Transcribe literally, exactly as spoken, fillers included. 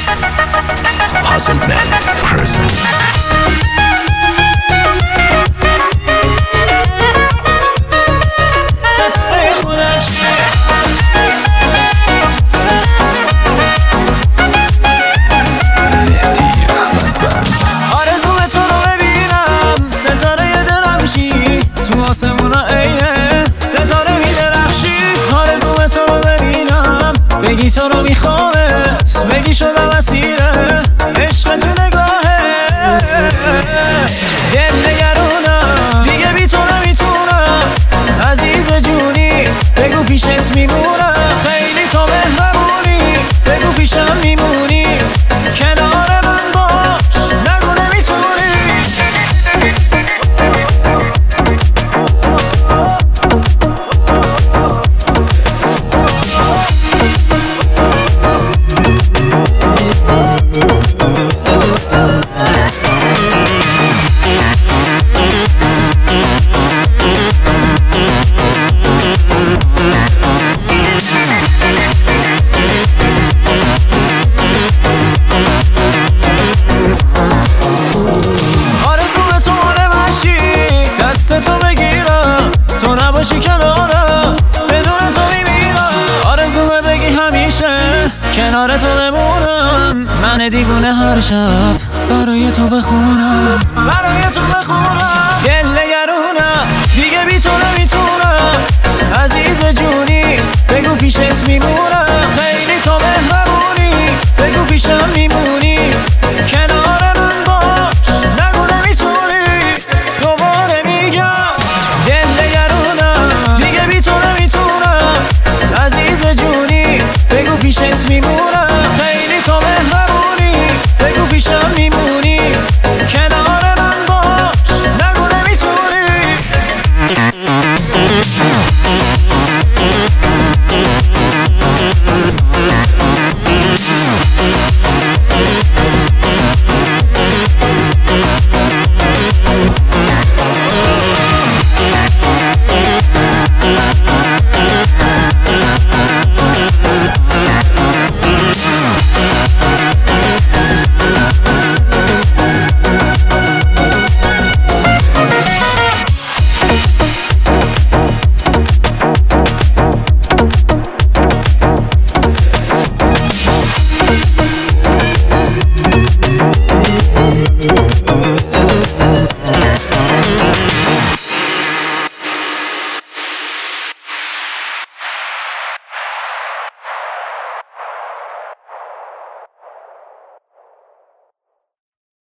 Puzzle Band present. آسمونا عینه ستاره میدرخشی، آرزوم تو رو ببینم، بگی تو رو میخوامت، بگی شدم اسیره عشق تو نگاهه. دل نگرونم دیگه بی تو نمیتونم، عزیز جونی بگو پیشت میمونم، خیلی تو مهربونی بگو پیشم میمونی، کنار من باش نگو نمیتونی. تو بگیرم تو نباشی کنارم، بدون تو میمیرم، آرزومه بگی همیشه کنار تو بمونم، من دیوونه هر شب برای تو بخونم، برای تو بخونم. دل نگرونم دیگه بی تو نمیتونم، عزیز جونی بگو پیشت میمونم، خیلی